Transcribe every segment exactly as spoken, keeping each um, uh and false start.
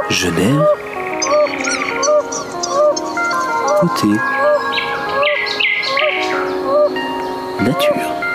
Genève, côté nature.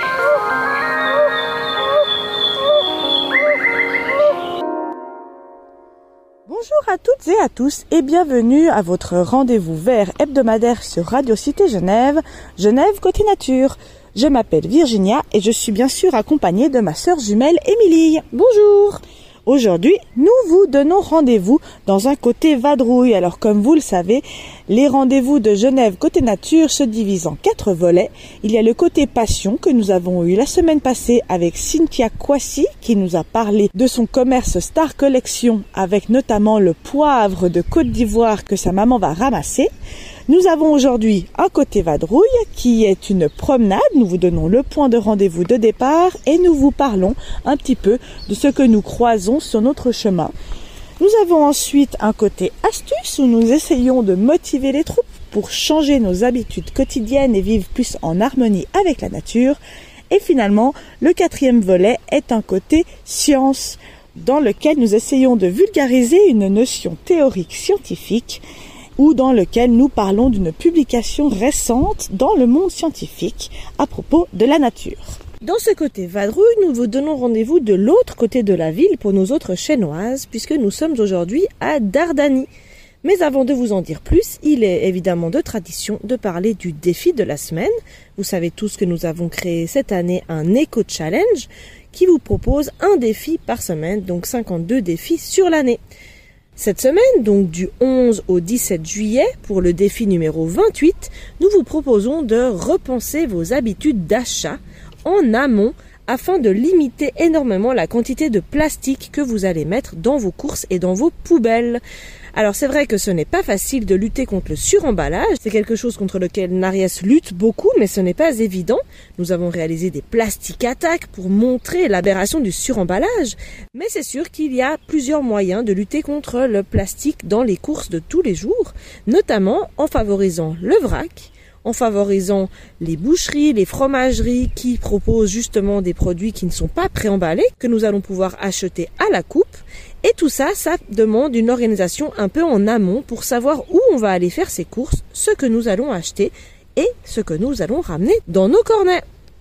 Bonjour à toutes et à tous et bienvenue à votre rendez-vous vert hebdomadaire sur Radio Cité Genève, Genève côté nature. Je m'appelle Virginia et je suis bien sûr accompagnée de ma sœur jumelle Émilie. Bonjour. Aujourd'hui, nous vous donnons rendez-vous dans un côté vadrouille. Alors comme vous le savez, les rendez-vous de Genève côté nature se divisent en quatre volets. Il y a le côté passion que nous avons eu la semaine passée avec Cynthia Kwasi qui nous a parlé de son commerce Star Collection avec notamment le poivre de Côte d'Ivoire que sa maman va ramasser. Nous avons aujourd'hui un côté vadrouille qui est une promenade. Nous vous donnons le point de rendez-vous de départ et nous vous parlons un petit peu de ce que nous croisons sur notre chemin. Nous avons ensuite un côté astuce où nous essayons de motiver les troupes pour changer nos habitudes quotidiennes et vivre plus en harmonie avec la nature. Et finalement, le quatrième volet est un côté science dans lequel nous essayons de vulgariser une notion théorique scientifique ou dans lequel nous parlons d'une publication récente dans le monde scientifique à propos de la nature. Dans ce côté vadrouille, nous vous donnons rendez-vous de l'autre côté de la ville pour nos autres chênoises, puisque nous sommes aujourd'hui à Dardani. Mais avant de vous en dire plus, il est évidemment de tradition de parler du défi de la semaine. Vous savez tous que nous avons créé cette année un éco-challenge qui vous propose un défi par semaine, donc cinquante-deux défis sur l'année. Cette semaine, donc du onze au dix-sept juillet, pour le défi numéro vingt-huit, nous vous proposons de repenser vos habitudes d'achat en amont afin de limiter énormément la quantité de plastique que vous allez mettre dans vos courses et dans vos poubelles. Alors c'est vrai que ce n'est pas facile de lutter contre le suremballage, c'est quelque chose contre lequel Nariès lutte beaucoup, mais ce n'est pas évident. Nous avons réalisé des plastic attaques pour montrer l'aberration du suremballage, mais c'est sûr qu'il y a plusieurs moyens de lutter contre le plastique dans les courses de tous les jours, notamment en favorisant le vrac, en favorisant les boucheries, les fromageries qui proposent justement des produits qui ne sont pas préemballés, que nous allons pouvoir acheter à la coupe. Et tout ça, ça demande une organisation un peu en amont pour savoir où on va aller faire ses courses, ce que nous allons acheter et ce que nous allons ramener dans nos cornets.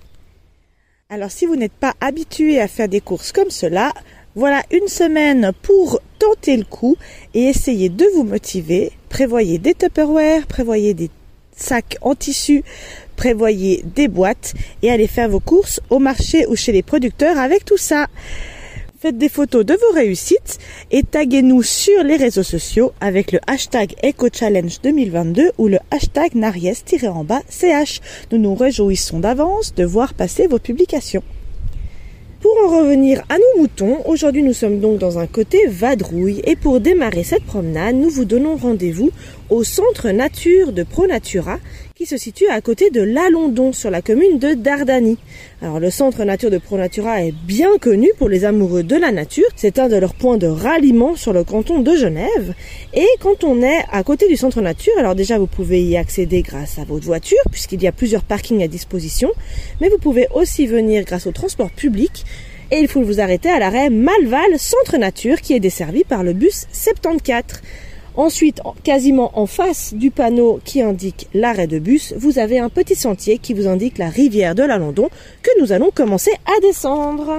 Alors si vous n'êtes pas habitué à faire des courses comme cela, voilà une semaine pour tenter le coup et essayer de vous motiver. Prévoyez des Tupperware, prévoyez des sacs en tissu, prévoyez des boîtes et allez faire vos courses au marché ou chez les producteurs avec tout ça. Faites des photos de vos réussites et taguez-nous sur les réseaux sociaux avec le hashtag EcoChallenge deux mille vingt-deux ou le hashtag Nariès-en-bas CH. Nous nous réjouissons d'avance de voir passer vos publications. Pour en revenir à nos moutons, aujourd'hui nous sommes donc dans un côté vadrouille et pour démarrer cette promenade, nous vous donnons rendez-vous au centre nature de ProNatura qui se situe à côté de l'Alondon sur la commune de Dardani. Alors le centre nature de ProNatura est bien connu pour les amoureux de la nature, c'est un de leurs points de ralliement sur le canton de Genève et quand on est à côté du centre nature, alors déjà vous pouvez y accéder grâce à votre voiture puisqu'il y a plusieurs parkings à disposition, mais vous pouvez aussi venir grâce au transport public. Et il faut vous arrêter à l'arrêt Malval Centre Nature qui est desservi par le bus soixante-quatorze. Ensuite, quasiment en face du panneau qui indique l'arrêt de bus, vous avez un petit sentier qui vous indique la rivière de l'Alondon que nous allons commencer à descendre.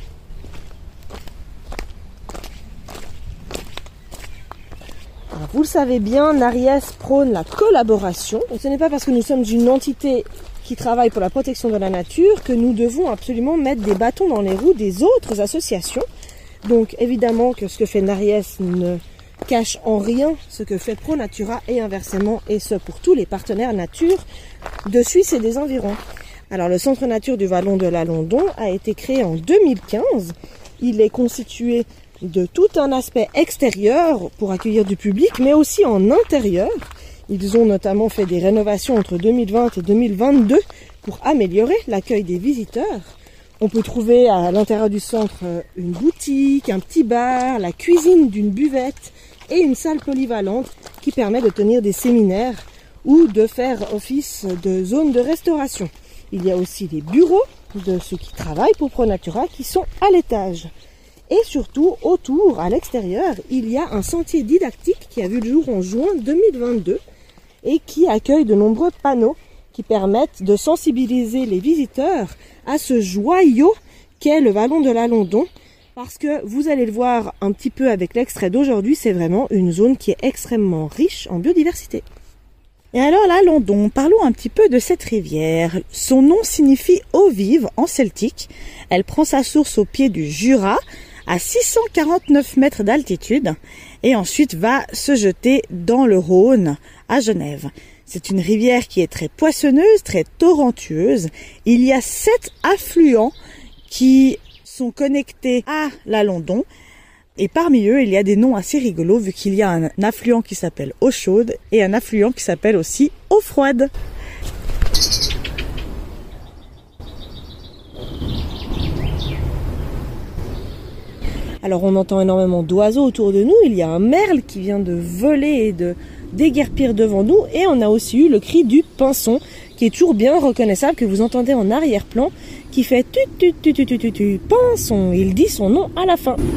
Alors, vous le savez bien, Nariès prône la collaboration. Et ce n'est pas parce que nous sommes une entité qui travaille pour la protection de la nature que nous devons absolument mettre des bâtons dans les roues des autres associations. Donc évidemment que ce que fait Nariès ne cache en rien ce que fait ProNatura et inversement, et ce pour tous les partenaires nature de Suisse et des environs. Alors le centre nature du Vallon de l'Alondon a été créé en deux mille quinze. Il est constitué de tout un aspect extérieur pour accueillir du public, mais aussi en intérieur. Ils ont notamment fait des rénovations entre deux mille vingt et deux mille vingt-deux pour améliorer l'accueil des visiteurs. On peut trouver à l'intérieur du centre une boutique, un petit bar, la cuisine d'une buvette et une salle polyvalente qui permet de tenir des séminaires ou de faire office de zone de restauration. Il y a aussi les bureaux de ceux qui travaillent pour ProNatura qui sont à l'étage. Et surtout, autour, à l'extérieur, il y a un sentier didactique qui a vu le jour en juin deux mille vingt-deux et qui accueille de nombreux panneaux qui permettent de sensibiliser les visiteurs à ce joyau qu'est le vallon de l'Alondon. Parce que vous allez le voir un petit peu avec l'extrait d'aujourd'hui, c'est vraiment une zone qui est extrêmement riche en biodiversité. Et alors l'Alondon, parlons un petit peu de cette rivière. Son nom signifie eau vive en celtique. Elle prend sa source au pied du Jura, à six cent quarante-neuf mètres d'altitude, et ensuite va se jeter dans le Rhône, à Genève. C'est une rivière qui est très poissonneuse, très torrentueuse. Il y a sept affluents qui sont connectés à l'Alondon. Et parmi eux, il y a des noms assez rigolos vu qu'il y a un affluent qui s'appelle Eau Chaude et un affluent qui s'appelle aussi Eau Froide. Alors on entend énormément d'oiseaux autour de nous. Il y a un merle qui vient de voler et de déguerpir devant nous. Et on a aussi eu le cri du pinson qui est toujours bien reconnaissable, que vous entendez en arrière-plan, qui fait tu tu tu tu tu tu tu pinson. Il dit son nom à la fin.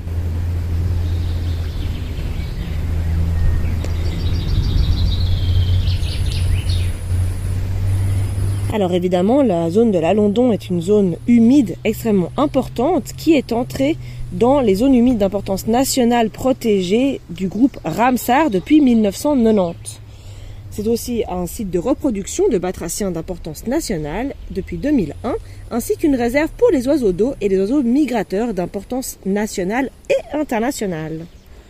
Alors évidemment, la zone de l'Alondon est une zone humide extrêmement importante qui est entrée dans les zones humides d'importance nationale protégées du groupe Ramsar depuis mille neuf cent quatre-vingt-dix. C'est aussi un site de reproduction de batraciens d'importance nationale depuis deux mille un, ainsi qu'une réserve pour les oiseaux d'eau et les oiseaux migrateurs d'importance nationale et internationale.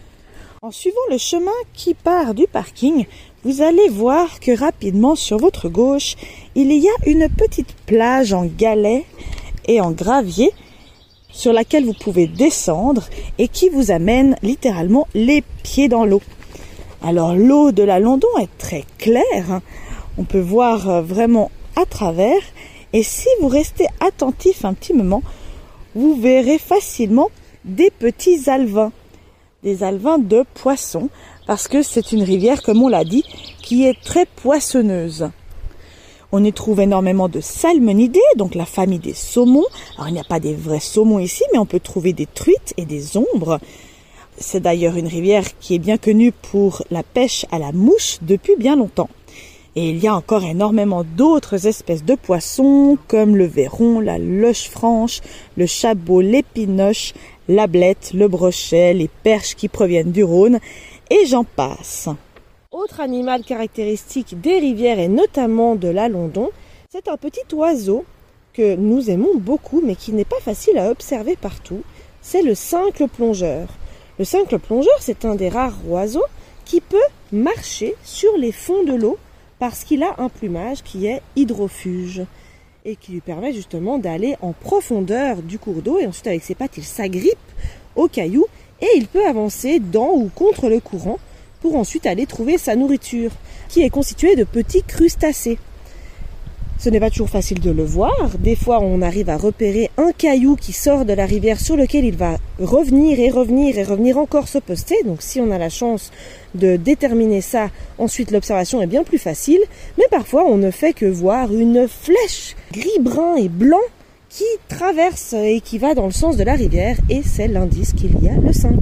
En suivant le chemin qui part du parking, vous allez voir que rapidement sur votre gauche, il y a une petite plage en galets et en gravier sur laquelle vous pouvez descendre et qui vous amène littéralement les pieds dans l'eau. Alors l'eau de l'Alondon est très claire, hein. On peut voir vraiment à travers, et si vous restez attentif un petit moment, vous verrez facilement des petits alevins, des alevins de poissons, parce que c'est une rivière, comme on l'a dit, qui est très poissonneuse. On y trouve énormément de salmonidés, donc la famille des saumons. Alors il n'y a pas des vrais saumons ici, mais on peut trouver des truites et des ombres. C'est d'ailleurs une rivière qui est bien connue pour la pêche à la mouche depuis bien longtemps. Et il y a encore énormément d'autres espèces de poissons, comme le verron, la loche franche, le chabot, l'épinoche, la blette, le brochet, les perches qui proviennent du Rhône, et j'en passe. Autre animal caractéristique des rivières et notamment de l'Alondon, c'est un petit oiseau que nous aimons beaucoup mais qui n'est pas facile à observer partout, c'est le cincle plongeur. Le cincle plongeur, c'est un des rares oiseaux qui peut marcher sur les fonds de l'eau parce qu'il a un plumage qui est hydrofuge et qui lui permet justement d'aller en profondeur du cours d'eau, et ensuite avec ses pattes il s'agrippe aux cailloux et il peut avancer dans ou contre le courant pour ensuite aller trouver sa nourriture qui est constituée de petits crustacés. Ce n'est pas toujours facile de le voir. Des fois, on arrive à repérer un caillou qui sort de la rivière sur lequel il va revenir et revenir et revenir encore se poster. Donc, si on a la chance de déterminer ça, ensuite l'observation est bien plus facile. Mais parfois, on ne fait que voir une flèche gris-brun et blanc qui traverse et qui va dans le sens de la rivière. Et c'est l'indice qu'il y a le cincle.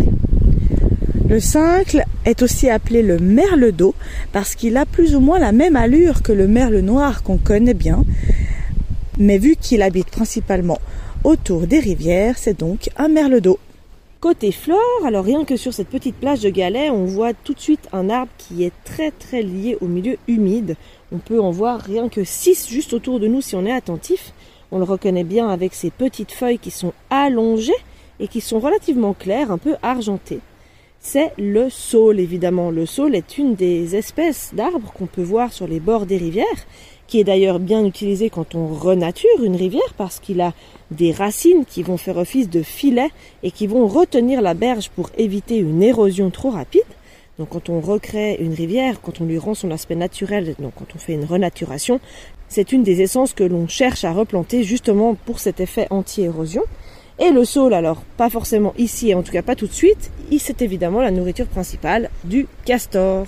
Le cincle est aussi appelé le merle d'eau parce qu'il a plus ou moins la même allure que le merle noir qu'on connaît bien. Mais vu qu'il habite principalement autour des rivières, c'est donc un merle d'eau. Côté flore, alors rien que sur cette petite plage de galets, on voit tout de suite un arbre qui est très très lié au milieu humide. On peut en voir rien que six juste autour de nous si on est attentif. On le reconnaît bien avec ses petites feuilles qui sont allongées et qui sont relativement claires, un peu argentées. C'est le saule, évidemment. Le saule est une des espèces d'arbres qu'on peut voir sur les bords des rivières, qui est d'ailleurs bien utilisé quand on renature une rivière, parce qu'il a des racines qui vont faire office de filets et qui vont retenir la berge pour éviter une érosion trop rapide. Donc quand on recrée une rivière, quand on lui rend son aspect naturel, donc quand on fait une renaturation, c'est une des essences que l'on cherche à replanter justement pour cet effet anti-érosion. Et le saule, alors, pas forcément ici, et en tout cas pas tout de suite, c'est évidemment la nourriture principale du castor.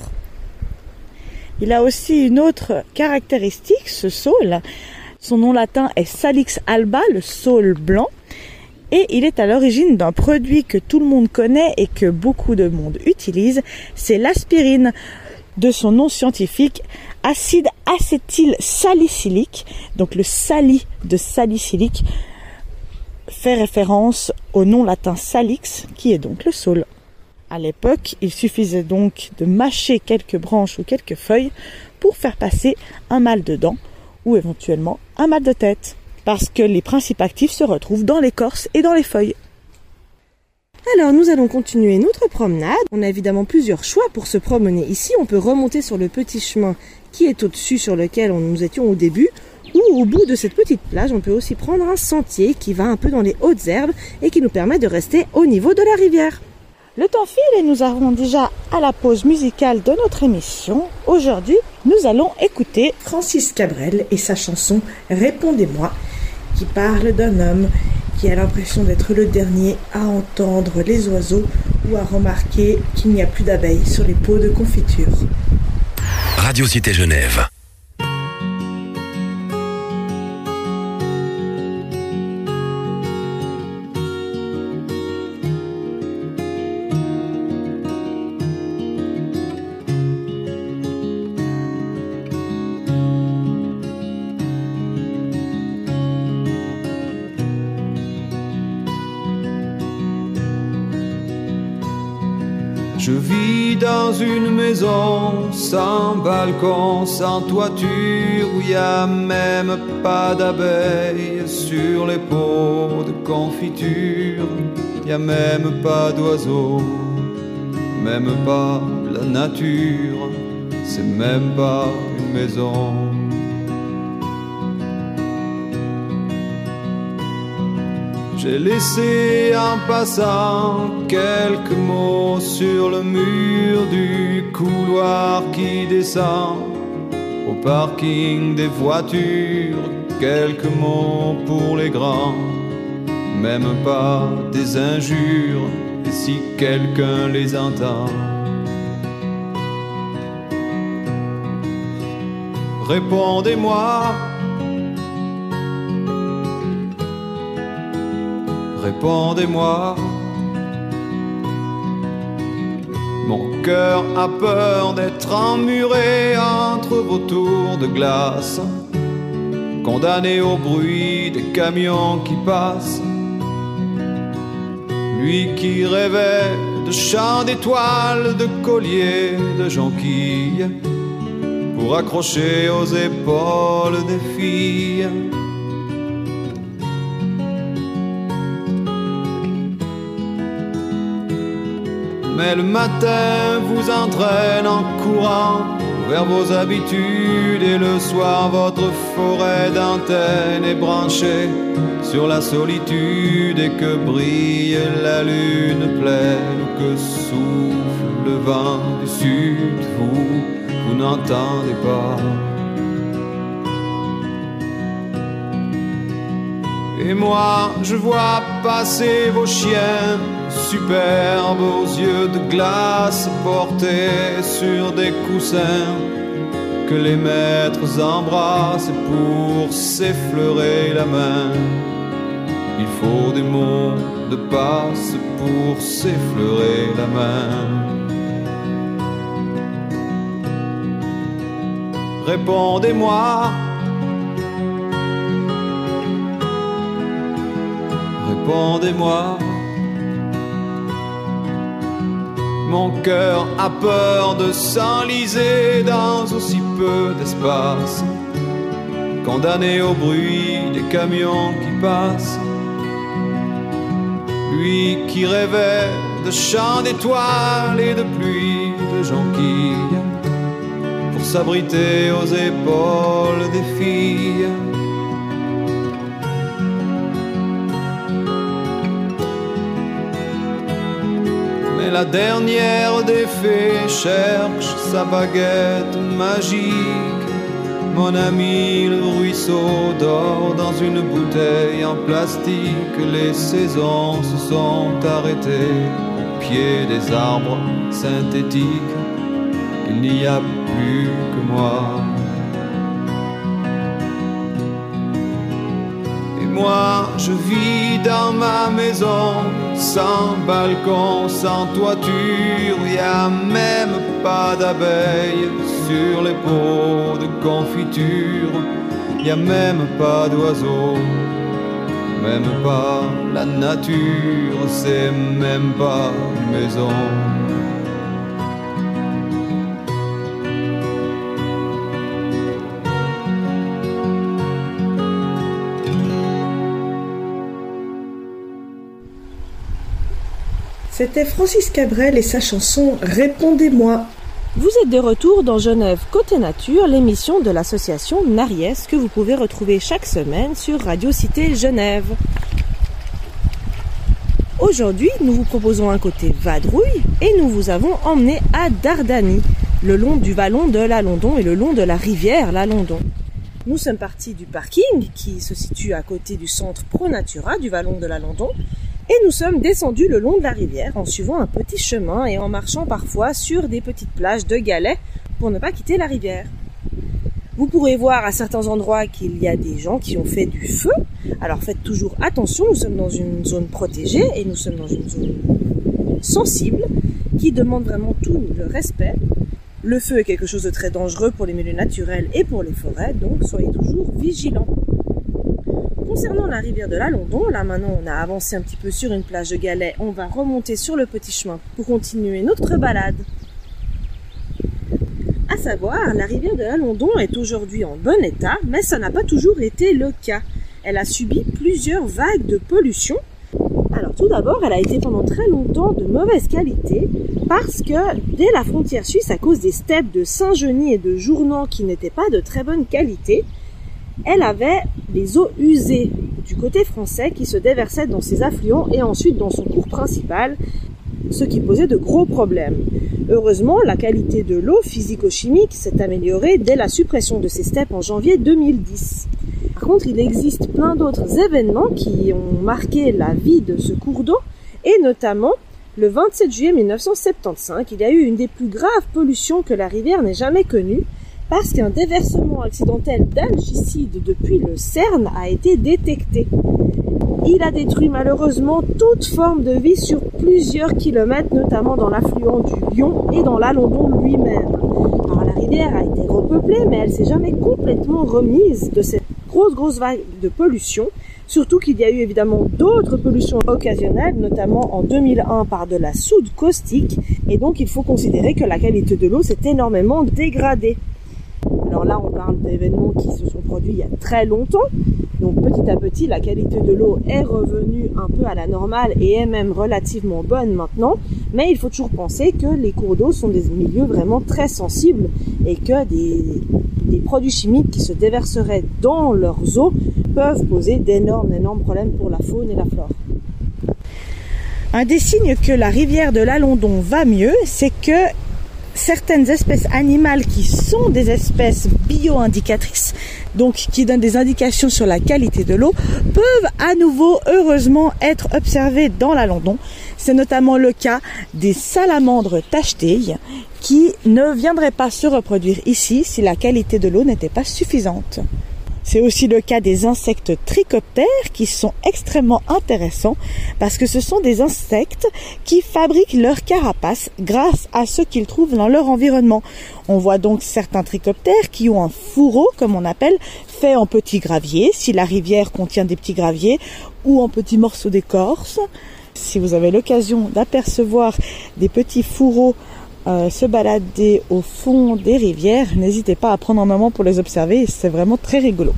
Il a aussi une autre caractéristique, ce saule. Son nom latin est Salix alba, le saule blanc. et il est à l'origine d'un produit que tout le monde connaît et que beaucoup de monde utilise, c'est l'aspirine. De son nom scientifique, acide acétylsalicylique, donc le sali de salicylique fait référence au nom latin salix, qui est donc le saule. À l'époque, il suffisait donc de mâcher quelques branches ou quelques feuilles pour faire passer un mal de dents ou éventuellement un mal de tête, parce que les principes actifs se retrouvent dans l'écorce et dans les feuilles. Alors nous allons continuer notre promenade. On a évidemment plusieurs choix pour se promener ici. On peut remonter sur le petit chemin qui est au-dessus, sur lequel nous étions au début, ou au bout de cette petite plage, on peut aussi prendre un sentier qui va un peu dans les hautes herbes et qui nous permet de rester au niveau de la rivière. Le temps file et nous arrivons déjà à la pause musicale de notre émission. Aujourd'hui, nous allons écouter Francis Cabrel et sa chanson « Répondez-moi » qui parle d'un homme qui a l'impression d'être le dernier à entendre les oiseaux ou à remarquer qu'il n'y a plus d'abeilles sur les pots de confiture. Radio Cité Genève. Je vis dans une maison sans balcon, sans toiture, où il n'y a même pas d'abeilles sur les pots de confiture. Il n'y a même pas d'oiseaux, même pas la nature, c'est même pas une maison. J'ai laissé en passant quelques mots sur le mur du couloir qui descend au parking des voitures. Quelques mots pour les grands, même pas des injures, et si quelqu'un les entend. Répondez-moi. Répondez-moi. Mon cœur a peur d'être emmuré entre vos tours de glace, condamné au bruit des camions qui passent. Lui qui rêvait de chants d'étoiles, de colliers, de jonquilles, pour accrocher aux épaules des filles. Mais le matin vous entraîne en courant vers vos habitudes, et le soir votre forêt d'antennes est branchée sur la solitude, et que brille la lune pleine, que souffle le vent du sud, vous, vous n'entendez pas. Et moi je vois passer vos chiens superbes aux yeux de glace, portés sur des coussins que les maîtres embrassent pour s'effleurer la main. Il faut des mots de passe pour s'effleurer la main. Répondez-moi. Répondez-moi. Mon cœur a peur de s'enliser dans aussi peu d'espace, condamné au bruit des camions qui passent. Lui qui rêvait de chants d'étoiles et de pluie de jonquilles, pour s'abriter aux épaules des filles. La dernière des fées cherche sa baguette magique. Mon ami, le ruisseau dort dans une bouteille en plastique. Les saisons se sont arrêtées au pied des arbres synthétiques. Il n'y a plus que moi. Et moi je vis dans ma maison, sans balcon, sans toiture, y a même pas d'abeilles sur les pots de confiture, y a même pas d'oiseaux, même pas la nature, c'est même pas une maison. C'était Francis Cabrel et sa chanson « Répondez-moi ». Vous êtes de retour dans Genève Côté Nature, l'émission de l'association Nariès que vous pouvez retrouver chaque semaine sur Radio Cité Genève. Aujourd'hui, nous vous proposons un côté vadrouille et nous vous avons emmené à Dardany, le long du vallon de la London et le long de la rivière la London. Nous sommes partis du parking qui se situe à côté du centre Pro Natura du vallon de la London. Et nous sommes descendus le long de la rivière en suivant un petit chemin et en marchant parfois sur des petites plages de galets pour ne pas quitter la rivière. Vous pourrez voir à certains endroits qu'il y a des gens qui ont fait du feu. Alors faites toujours attention, nous sommes dans une zone protégée et nous sommes dans une zone sensible qui demande vraiment tout le respect. Le feu est quelque chose de très dangereux pour les milieux naturels et pour les forêts, donc soyez toujours vigilants. Concernant la rivière de la London, là maintenant on a avancé un petit peu sur une plage de galets, on va remonter sur le petit chemin pour continuer notre balade. À savoir, la rivière de la London est aujourd'hui en bon état, mais ça n'a pas toujours été le cas. Elle a subi plusieurs vagues de pollution. Alors tout d'abord, elle a été pendant très longtemps de mauvaise qualité parce que dès la frontière suisse, à cause des steppes de Saint-Genis et de Journan qui n'étaient pas de très bonne qualité, elle avait les eaux usées du côté français qui se déversaient dans ses affluents et ensuite dans son cours principal, ce qui posait de gros problèmes. Heureusement, la qualité de l'eau physico-chimique s'est améliorée dès la suppression de ces steppes en janvier deux mille dix. Par contre, il existe plein d'autres événements qui ont marqué la vie de ce cours d'eau, et notamment le vingt-sept juillet mille neuf cent soixante-quinze, il y a eu une des plus graves pollutions que la rivière n'ait jamais connue, parce qu'un déversement accidentel d'algicide depuis le CERN a été détecté. Il a détruit malheureusement toute forme de vie sur plusieurs kilomètres, notamment dans l'affluent du Lion et dans la London lui-même. Alors la rivière a été repeuplée, mais elle s'est jamais complètement remise de cette grosse grosse vague de pollution, surtout qu'il y a eu évidemment d'autres pollutions occasionnelles, notamment en deux mille un par de la soude caustique, et donc il faut considérer que la qualité de l'eau s'est énormément dégradée. Alors là, on parle d'événements qui se sont produits il y a très longtemps. Donc petit à petit, la qualité de l'eau est revenue un peu à la normale et est même relativement bonne maintenant. Mais il faut toujours penser que les cours d'eau sont des milieux vraiment très sensibles et que des, des produits chimiques qui se déverseraient dans leurs eaux peuvent poser d'énormes, énormes problèmes pour la faune et la flore. Un des signes que la rivière de la London va mieux, c'est que certaines espèces animales qui sont des espèces bio-indicatrices, donc qui donnent des indications sur la qualité de l'eau, peuvent à nouveau, heureusement, être observées dans la London. C'est notamment le cas des salamandres tachetilles qui ne viendraient pas se reproduire ici si la qualité de l'eau n'était pas suffisante. C'est aussi le cas des insectes trichoptères qui sont extrêmement intéressants parce que ce sont des insectes qui fabriquent leur carapace grâce à ce qu'ils trouvent dans leur environnement. On voit donc certains trichoptères qui ont un fourreau, comme on appelle, fait en petits graviers, si la rivière contient des petits graviers, ou en petits morceaux d'écorce. Si vous avez l'occasion d'apercevoir des petits fourreaux Euh, se balader au fond des rivières, n'hésitez pas à prendre un moment pour les observer, c'est vraiment très rigolo.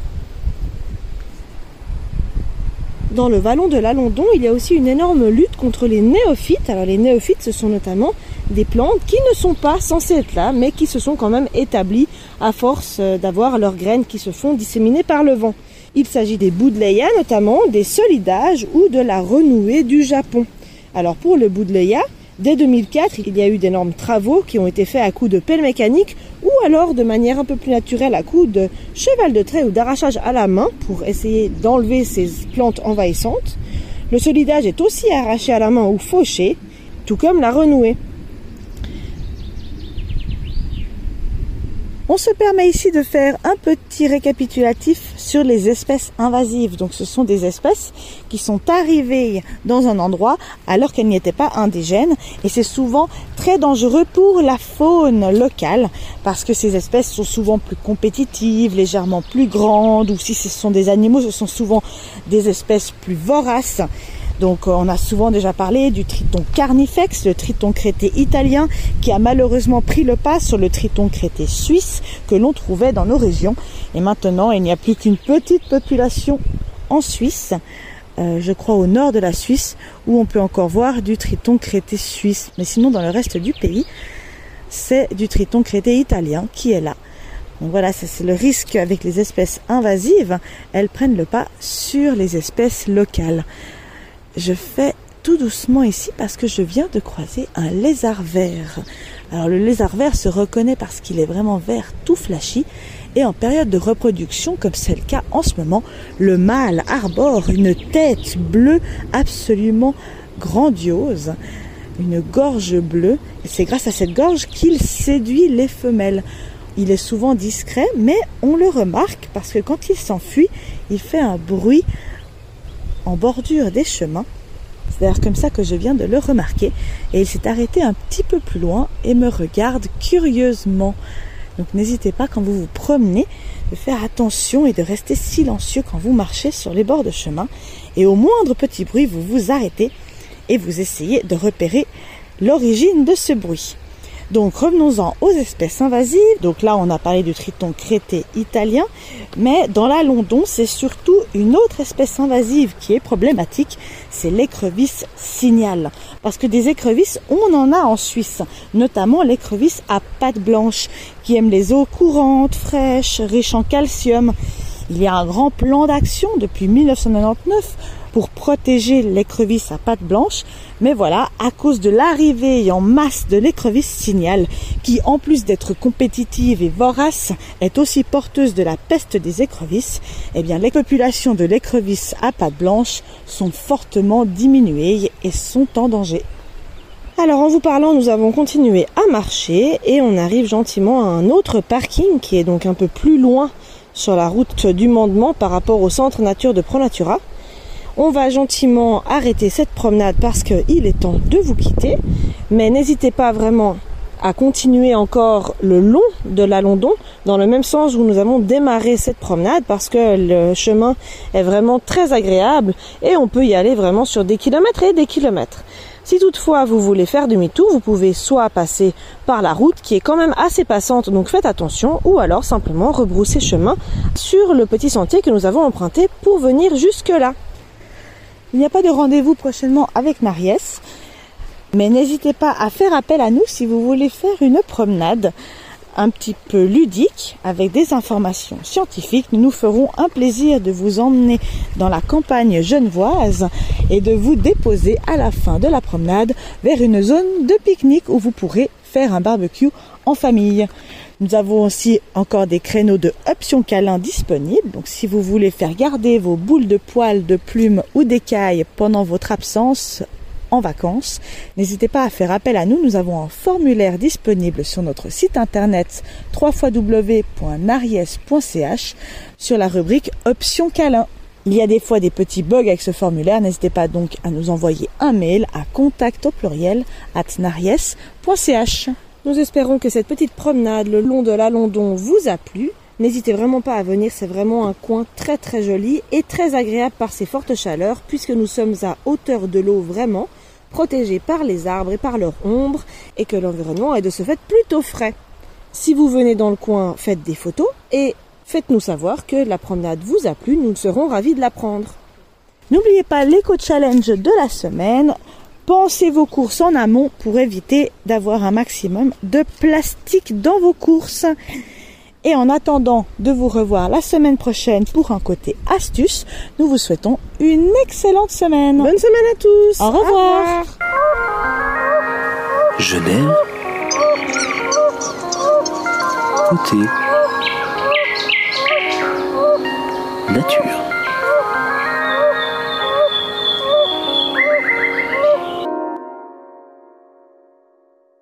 Dans le vallon de la London, il y a aussi une énorme lutte contre les néophytes. Alors les néophytes, ce sont notamment des plantes qui ne sont pas censées être là, mais qui se sont quand même établies à force d'avoir leurs graines qui se font disséminer par le vent. Il s'agit des Buddleia notamment, des solidages ou de la renouée du Japon. Alors pour le Buddleia, dès deux mille quatre, il y a eu d'énormes travaux qui ont été faits à coups de pelle mécanique ou alors de manière un peu plus naturelle à coups de cheval de trait ou d'arrachage à la main pour essayer d'enlever ces plantes envahissantes. Le solidage est aussi arraché à la main ou fauché, tout comme la renouée. On se permet ici de faire un petit récapitulatif sur les espèces invasives. Donc ce sont des espèces qui sont arrivées dans un endroit alors qu'elles n'y étaient pas indigènes. Et c'est souvent très dangereux pour la faune locale parce que ces espèces sont souvent plus compétitives, légèrement plus grandes, ou si ce sont des animaux, ce sont souvent des espèces plus voraces. Donc on a souvent déjà parlé du triton carnifex, le triton crété italien, qui a malheureusement pris le pas sur le triton crété suisse que l'on trouvait dans nos régions. Et maintenant, il n'y a plus qu'une petite population en Suisse, euh, je crois au nord de la Suisse, où on peut encore voir du triton crété suisse. Mais sinon, dans le reste du pays, c'est du triton crété italien qui est là. Donc voilà, ça, c'est le risque avec les espèces invasives. Elles prennent le pas sur les espèces locales. Je fais tout doucement ici parce que je viens de croiser un lézard vert. Alors le lézard vert se reconnaît parce qu'il est vraiment vert tout flashy et en période de reproduction, comme c'est le cas en ce moment, le mâle arbore une tête bleue absolument grandiose, une gorge bleue. Et c'est grâce à cette gorge qu'il séduit les femelles. Il est souvent discret, mais on le remarque parce que quand il s'enfuit, il fait un bruit en bordure des chemins. C'est d'ailleurs comme ça que je viens de le remarquer. Et il s'est arrêté un petit peu plus loin et me regarde curieusement. Donc n'hésitez pas quand vous vous promenez de faire attention et de rester silencieux quand vous marchez sur les bords de chemin. Et au moindre petit bruit, vous vous arrêtez et vous essayez de repérer l'origine de ce bruit. Donc revenons-en aux espèces invasives. Donc là on a parlé du triton crété italien, mais dans la London c'est surtout une autre espèce invasive qui est problématique, c'est l'écrevisse cygnale. Parce que des écrevisses on en a en Suisse, notamment l'écrevisse à pattes blanches qui aime les eaux courantes, fraîches, riches en calcium. Il y a un grand plan d'action depuis mille neuf cent quatre-vingt-dix-neuf pour protéger l'écrevisse à pattes blanches. Mais voilà, à cause de l'arrivée en masse de l'écrevisse cygnale, qui en plus d'être compétitive et vorace, est aussi porteuse de la peste des écrevisses, eh bien les populations de l'écrevisse à pattes blanches sont fortement diminuées et sont en danger. Alors en vous parlant, nous avons continué à marcher et on arrive gentiment à un autre parking qui est donc un peu plus loin sur la route du Mandement par rapport au centre nature de ProNatura. On va gentiment arrêter cette promenade parce qu'il est temps de vous quitter, mais n'hésitez pas vraiment à continuer encore le long de la London, dans le même sens où nous avons démarré cette promenade, parce que le chemin est vraiment très agréable et on peut y aller vraiment sur des kilomètres et des kilomètres. Si toutefois vous voulez faire demi-tour, vous pouvez soit passer par la route qui est quand même assez passante, donc faites attention, ou alors simplement rebrousser chemin sur le petit sentier que nous avons emprunté pour venir jusque-là. Il n'y a pas de rendez-vous prochainement avec Mariès, mais n'hésitez pas à faire appel à nous si vous voulez faire une promenade un petit peu ludique avec des informations scientifiques. Nous nous ferons un plaisir de vous emmener dans la campagne genevoise et de vous déposer à la fin de la promenade vers une zone de pique-nique où vous pourrez faire un barbecue en famille. Nous avons aussi encore des créneaux de option câlin disponibles. Donc si vous voulez faire garder vos boules de poils, de plumes ou d'écailles pendant votre absence en vacances, n'hésitez pas à faire appel à nous. Nous avons un formulaire disponible sur notre site internet w w w point naries point c h sur la rubrique option câlin. Il y a des fois des petits bugs avec ce formulaire. N'hésitez pas donc à nous envoyer un mail à contact au pluriel arobase naries point c h. Nous espérons que cette petite promenade le long de la London vous a plu. N'hésitez vraiment pas à venir, c'est vraiment un coin très très joli et très agréable par ses fortes chaleurs puisque nous sommes à hauteur de l'eau vraiment, protégés par les arbres et par leur ombre et que l'environnement est de ce fait plutôt frais. Si vous venez dans le coin, faites des photos et faites-nous savoir que la promenade vous a plu, nous serons ravis de la prendre. N'oubliez pas l'éco-challenge de la semaine. Pensez vos courses en amont pour éviter d'avoir un maximum de plastique dans vos courses. Et en attendant de vous revoir la semaine prochaine pour un côté astuce, nous vous souhaitons une excellente semaine. Bonne semaine à tous. Au revoir. Au revoir. Genève. Côté nature.